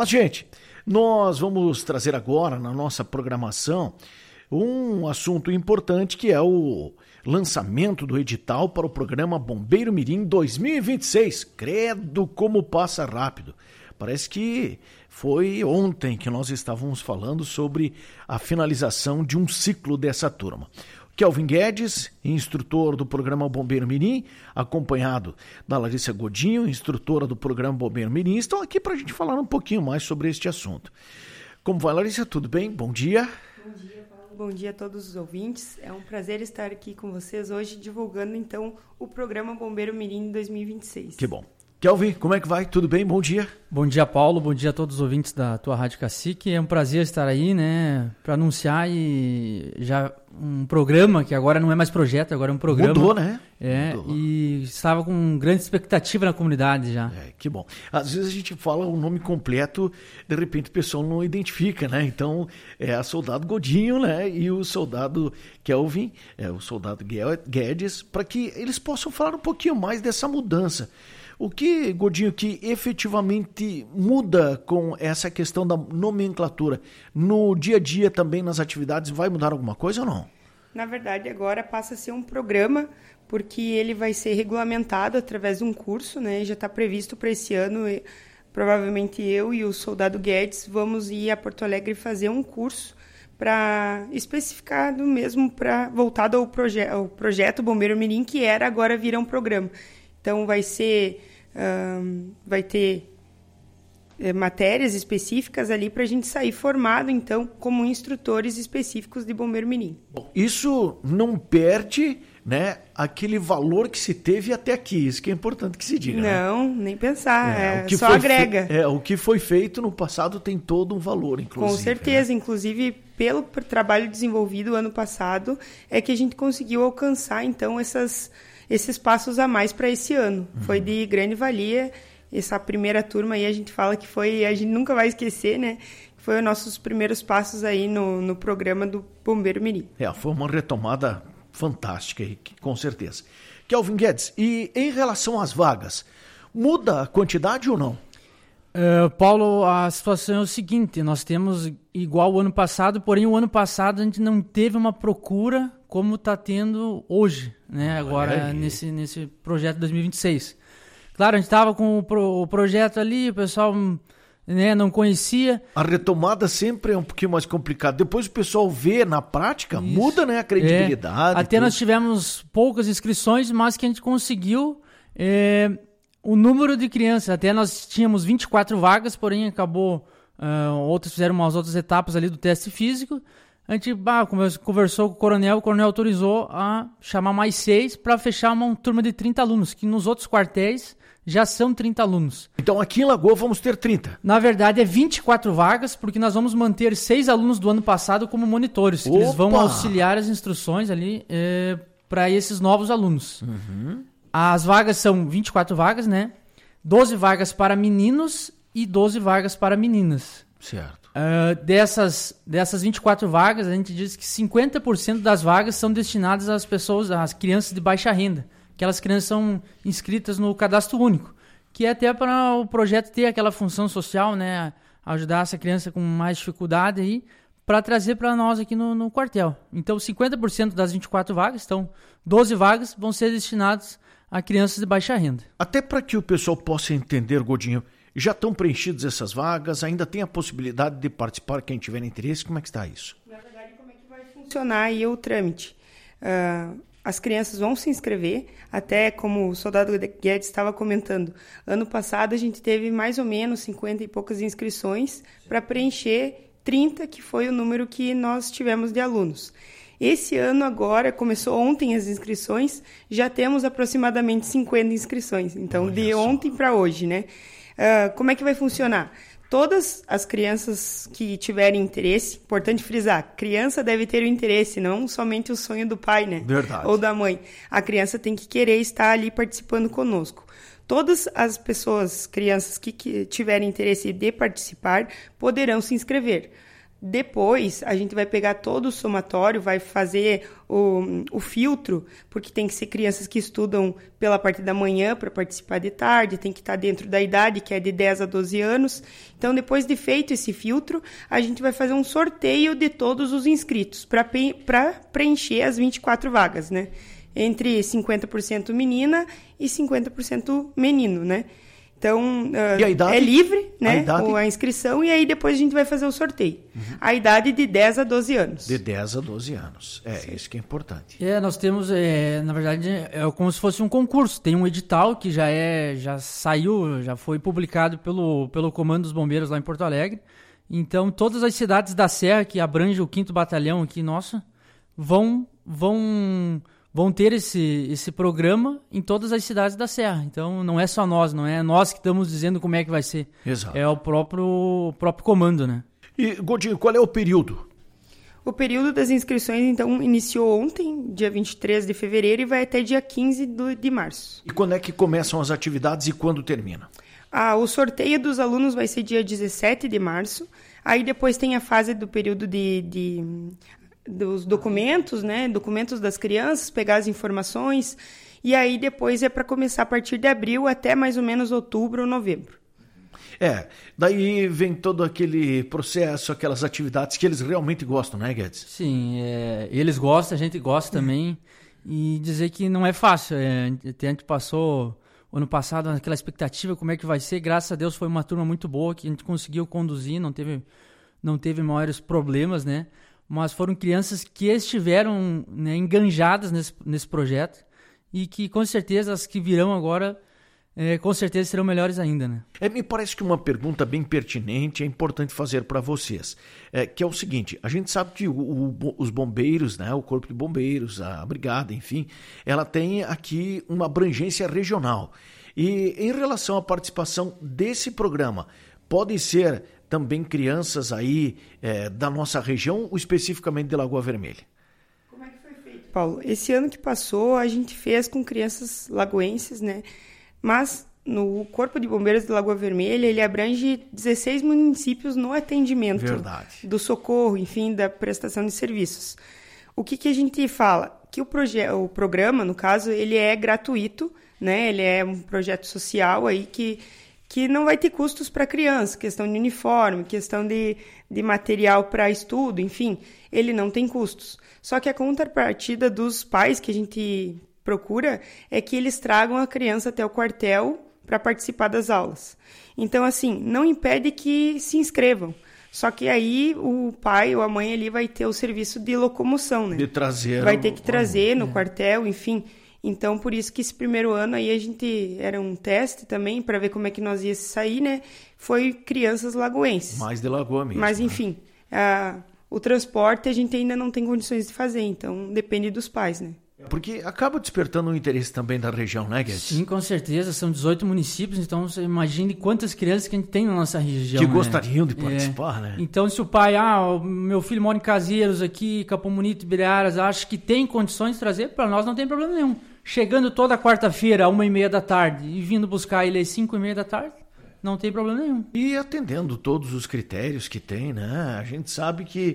Mas, gente, nós vamos trazer agora na nossa programação um assunto importante que é o lançamento do edital para o programa Bombeiro Mirim 2026. Credo, como passa rápido. Parece que foi ontem que nós estávamos falando sobre a finalização de um ciclo dessa turma. Kelvin Guedes, instrutor do programa Bombeiro Mirim, acompanhado da Larissa Godinho, instrutora do programa Bombeiro Mirim, estão aqui para a gente falar um pouquinho mais sobre este assunto. Como vai, Larissa? Tudo bem? Bom dia. Bom dia, Paulo. Bom dia a todos os ouvintes. É um prazer estar aqui com vocês hoje, divulgando, então, o programa Bombeiro Mirim 2026. Que bom. Kelvin, como é que vai? Tudo bem? Bom dia. Bom dia, Paulo. Bom dia a todos os ouvintes da tua Rádio Cacique. É um prazer estar aí, né, para anunciar e já um programa que agora não é mais projeto, agora é um programa. Mudou, né? Mudou. E estava com grande expectativa na comunidade já. Que bom. Às vezes a gente fala o nome completo, de repente o pessoal não identifica, né? Então, é a Soldado Godinho, né? E o Soldado Kelvin, o Soldado Guedes, para que eles possam falar um pouquinho mais dessa mudança. O que, Godinho, que efetivamente muda com essa questão da nomenclatura? No dia a dia também, nas atividades, vai mudar alguma coisa ou não? Na verdade, agora passa a ser um programa, porque ele vai ser regulamentado através de um curso, né? Já está previsto para esse ano. Provavelmente eu e o Soldado Guedes vamos ir a Porto Alegre fazer um curso para especificado mesmo, voltado ao projeto Bombeiro Mirim, que era agora virar um programa. Então, vai ter matérias específicas ali para a gente sair formado, então, como instrutores específicos de Bombeiro Mirim. Bom, isso não perde, né, aquele valor que se teve até aqui. Isso que é importante que se diga. Não, né? Nem pensar. Só agrega. O que foi feito no passado tem todo um valor, inclusive. Com certeza. Né? Inclusive, pelo trabalho desenvolvido ano passado, é que a gente conseguiu alcançar, então, esses passos a mais para esse ano. Foi de grande valia. Essa primeira turma aí a gente fala que a gente nunca vai esquecer, né? Foi os nossos primeiros passos aí no programa do Bombeiro Mirim. Foi uma retomada fantástica, com certeza. Kelvin Guedes, e em relação às vagas, muda a quantidade ou não? Paulo, a situação é o seguinte, nós temos igual o ano passado, porém o ano passado a gente não teve uma procura como está tendo hoje, né? Agora nesse projeto 2026. Claro, a gente estava com o projeto ali, o pessoal, né, não conhecia. A retomada sempre é um pouquinho mais complicada. Depois o pessoal vê na prática, isso. Muda, né, a credibilidade. Até nós tivemos poucas inscrições, mas que a gente conseguiu o número de crianças. Até nós tínhamos 24 vagas, porém acabou, outros fizeram umas outras etapas ali do teste físico. A gente conversou com o coronel autorizou a chamar mais 6 para fechar uma turma de 30 alunos, que nos outros quartéis já são 30 alunos. Então aqui em Lagoa vamos ter 30? Na verdade é 24 vagas, porque nós vamos manter 6 alunos do ano passado como monitores, que eles vão auxiliar as instruções ali para esses novos alunos. Uhum. As vagas são 24 vagas, né? 12 vagas para meninos e 12 vagas para meninas. Certo. Dessas 24 vagas, a gente diz que 50% das vagas são destinadas às crianças de baixa renda. Aquelas crianças são inscritas no cadastro único, que é até para o projeto ter aquela função social, né? Ajudar essa criança com mais dificuldade aí, para trazer para nós aqui no quartel. Então, 50% das 24 vagas, então 12 vagas vão ser destinadas a crianças de baixa renda. Até para que o pessoal possa entender, Godinho, já estão preenchidas essas vagas? Ainda tem a possibilidade de participar quem tiver interesse? Como é que está isso? Na verdade, como é que vai funcionar aí o trâmite? As crianças vão se inscrever, até como o Soldado Guedes estava comentando, ano passado a gente teve mais ou menos 50 e poucas inscrições para preencher 30, que foi o número que nós tivemos de alunos. Esse ano agora, começou ontem as inscrições, já temos aproximadamente 50 inscrições, então de ontem para hoje, né? Como é que vai funcionar? Todas as crianças que tiverem interesse, importante frisar, criança deve ter o interesse, não somente o sonho do pai, né? Verdade. Ou da mãe. A criança tem que querer estar ali participando conosco. Todas as pessoas, crianças que tiverem interesse de participar, poderão se inscrever. Depois, a gente vai pegar todo o somatório, vai fazer o filtro, porque tem que ser crianças que estudam pela parte da manhã para participar de tarde, tem que estar dentro da idade, que é de 10 a 12 anos. Então, depois de feito esse filtro, a gente vai fazer um sorteio de todos os inscritos para preencher as 24 vagas, né? Entre 50% menina e 50% menino, né? Então, é livre, né, a inscrição, e aí depois a gente vai fazer o sorteio. A idade de 10 a 12 anos. De 10 a 12 anos. Isso que é importante. Nós temos, na verdade, é como se fosse um concurso. Tem um edital que já saiu, já foi publicado pelo Comando dos Bombeiros lá em Porto Alegre. Então, todas as cidades da Serra que abrange o 5º Batalhão aqui, nossa, vão ter esse programa em todas as cidades da Serra. Então, não é só nós, não é nós que estamos dizendo como é que vai ser. Exato. É o próprio comando, né? E, Godinho, qual é o período? O período das inscrições, então, iniciou ontem, dia 23 de fevereiro, e vai até dia 15 de março. E quando é que começam as atividades e quando termina? O sorteio dos alunos vai ser dia 17 de março. Aí depois tem a fase do período dos documentos, né? Documentos das crianças, pegar as informações. E aí depois é para começar a partir de abril até mais ou menos outubro ou novembro. Daí vem todo aquele processo, aquelas atividades que eles realmente gostam, né, Guedes? Sim, eles gostam, a gente gosta também. E dizer que não é fácil. A gente passou ano passado aquela expectativa, como é que vai ser. Graças a Deus foi uma turma muito boa, que a gente conseguiu conduzir, não teve maiores problemas, né? Mas foram crianças que estiveram, né, enganjadas nesse projeto e que com certeza as que virão agora, com certeza serão melhores ainda, né? Me parece que uma pergunta bem pertinente é importante fazer para vocês, que é o seguinte: a gente sabe que os bombeiros, né, o Corpo de Bombeiros, a Brigada, enfim, ela tem aqui uma abrangência regional. E em relação à participação desse programa, podem ser também crianças aí da nossa região, ou especificamente de Lagoa Vermelha? Como é que foi feito, Paulo? Esse ano que passou, a gente fez com crianças lagoenses, né? Mas no Corpo de Bombeiros de Lagoa Vermelha, ele abrange 16 municípios no atendimento. Verdade. Do socorro, enfim, da prestação de serviços. O que a gente fala? Que o programa, no caso, ele é gratuito, né? Ele é um projeto social aí que não vai ter custos para a criança, questão de uniforme, questão de material para estudo, enfim, ele não tem custos. Só que a contrapartida dos pais que a gente procura é que eles tragam a criança até o quartel para participar das aulas. Então, assim, não impede que se inscrevam. Só que aí o pai ou a mãe ali vai ter o serviço de locomoção, né? De trazer. Vai ter que trazer no quartel, enfim. Então, por isso que esse primeiro ano aí a gente era um teste também para ver como é que nós ia sair, né? Foi crianças lagoenses. Mais de Lagoa mesmo. Mas, enfim, o transporte a gente ainda não tem condições de fazer, então depende dos pais, né? Porque acaba despertando um interesse também da região, né, Guedes? Sim, com certeza. São 18 municípios, então você imagine quantas crianças que a gente tem na nossa região. Que né? gostariam de participar, né? Então, se o pai, meu filho mora em Caseiros aqui, Capão Bonito, Ibiraras, acha que tem condições de trazer, para nós não tem problema nenhum. Chegando toda quarta-feira, 1h30 da tarde, e vindo buscar ele às 5h30 da tarde, não tem problema nenhum. E atendendo todos os critérios que tem, né? A gente sabe que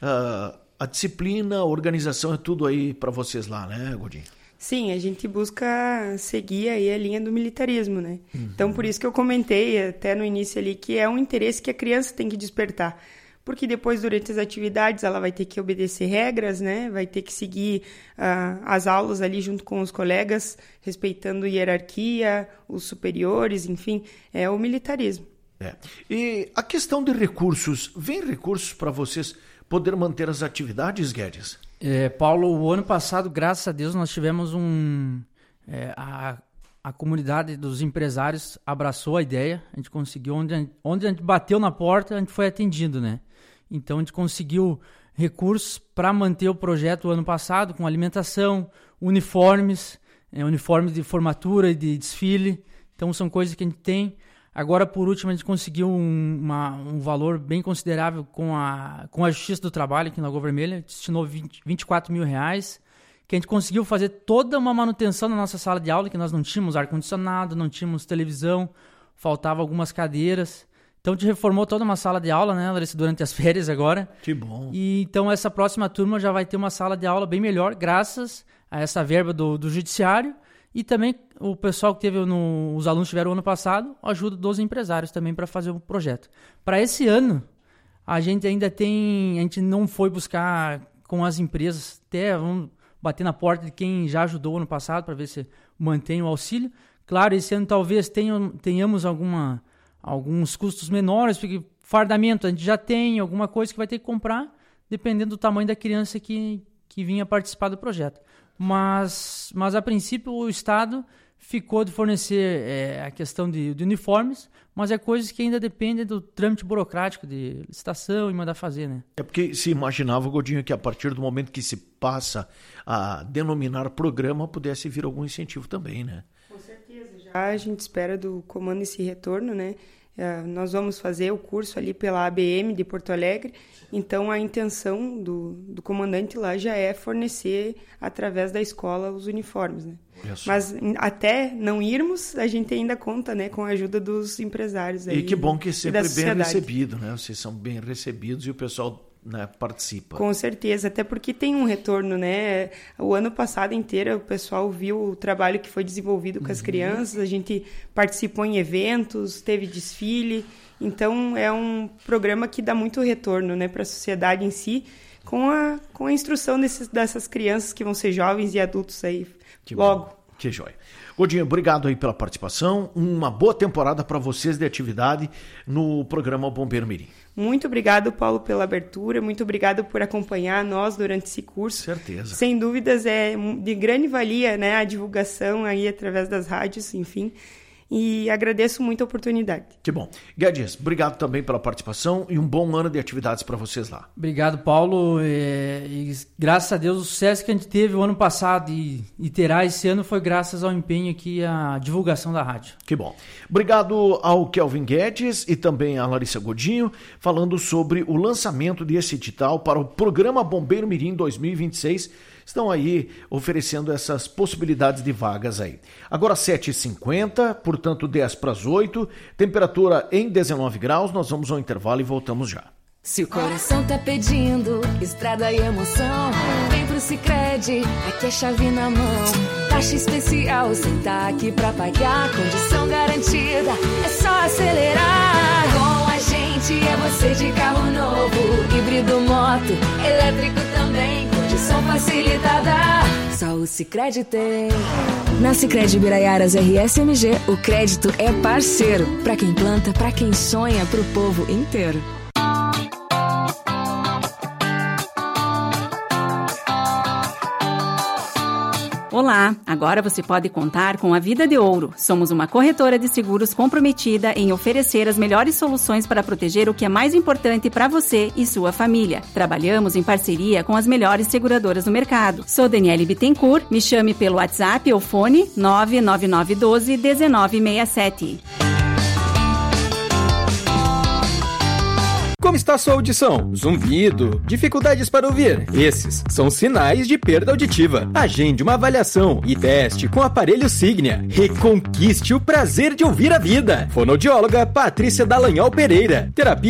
a disciplina, a organização é tudo aí para vocês lá, né, Godinho? Sim, a gente busca seguir aí a linha do militarismo, né? Então, por isso que eu comentei até no início ali que é um interesse que a criança tem que despertar. Porque depois, durante as atividades, ela vai ter que obedecer regras, né? Vai ter que seguir as aulas ali junto com os colegas, respeitando hierarquia, os superiores, enfim, é o militarismo. E a questão de recursos, vem recursos para vocês poder manter as atividades, Guedes? Paulo, o ano passado, graças a Deus, nós tivemos a comunidade dos empresários abraçou a ideia, a gente conseguiu, onde a gente bateu na porta, a gente foi atendido, né? Então a gente conseguiu recursos para manter o projeto o ano passado, com alimentação, uniformes de formatura e de desfile, então são coisas que a gente tem. Agora, por último, a gente conseguiu um valor bem considerável com a Justiça do Trabalho aqui na Lagoa Vermelha, destinou 24 mil reais, que a gente conseguiu fazer toda uma manutenção na nossa sala de aula, que nós não tínhamos ar-condicionado, não tínhamos televisão, faltavam algumas cadeiras. Então, a gente reformou toda uma sala de aula, né, Larissa, durante as férias agora. Que bom. E então, essa próxima turma já vai ter uma sala de aula bem melhor, graças a essa verba do judiciário. E também o pessoal que teve, os alunos que tiveram ano passado, a ajuda dos empresários também para fazer o projeto. Para esse ano, a gente não foi buscar com as empresas, até vamos bater na porta de quem já ajudou ano passado para ver se mantém o auxílio. Claro, esse ano talvez tenhamos alguns custos menores, porque fardamento a gente já tem, alguma coisa que vai ter que comprar, dependendo do tamanho da criança que vinha participar do projeto. Mas a princípio o Estado ficou de fornecer a questão de uniformes, mas é coisas que ainda dependem do trâmite burocrático de licitação e mandar fazer, né? É porque se imaginava, Godinho, que a partir do momento que se passa a denominar programa, pudesse vir algum incentivo também, né? Com certeza. Já a gente espera do comando esse retorno, né? Nós vamos fazer o curso ali pela ABM de Porto Alegre, então a intenção do comandante lá já é fornecer através da escola os uniformes, né? Mas até não irmos, a gente ainda conta, né, com a ajuda dos empresários aí. E que bom que é sempre bem recebido, né? Vocês são bem recebidos e o pessoal, né, participa. Com certeza, até porque tem um retorno, né? O ano passado inteiro o pessoal viu o trabalho que foi desenvolvido com as crianças, a gente participou em eventos, teve desfile, então é um programa que dá muito retorno, né, para a sociedade em si, com a instrução dessas crianças que vão ser jovens e adultos aí logo. Bom. Que joia. Godinho, obrigado aí pela participação. Uma boa temporada para vocês de atividade no programa Bombeiro Mirim. Muito obrigado, Paulo, pela abertura. Muito obrigado por acompanhar nós durante esse curso. Certeza. Sem dúvidas, é de grande valia, né, a divulgação aí através das rádios, enfim. E agradeço muito a oportunidade. Que bom. Guedes, obrigado também pela participação e um bom ano de atividades para vocês lá. Obrigado, Paulo. E graças a Deus o sucesso que a gente teve o ano passado e terá esse ano foi graças ao empenho aqui à divulgação da rádio. Que bom. Obrigado ao Kelvin Guedes e também à Larissa Godinho, falando sobre o lançamento desse edital para o programa Bombeiro Mirim 2026. Estão aí oferecendo essas possibilidades de vagas aí. Agora 7h50, portanto 10 para as 8, temperatura em 19 graus, nós vamos ao intervalo e voltamos já. Se o coração tá pedindo estrada e emoção, vem pro Sicredi, aqui é chave na mão. Taxa especial, cê tá aqui pra pagar, condição garantida, é só acelerar. Com a gente é você de carro novo, híbrido, moto, elétrico também, condição facilitada, só o Sicredi tem. Na Sicredi Biraiaras RSMG, o crédito é parceiro, pra quem planta, pra quem sonha, pro povo inteiro. Olá, agora você pode contar com a Vida de Ouro. Somos uma corretora de seguros comprometida em oferecer as melhores soluções para proteger o que é mais importante para você e sua família. Trabalhamos em parceria com as melhores seguradoras do mercado. Sou Daniele Bittencourt, me chame pelo WhatsApp ou fone 99912-1967. Como está sua audição? Zumbido? Dificuldades para ouvir? Esses são sinais de perda auditiva. Agende uma avaliação e teste com o aparelho Signia. Reconquiste o prazer de ouvir a vida. Fonoaudióloga Patrícia Dallagnol Pereira. Terapia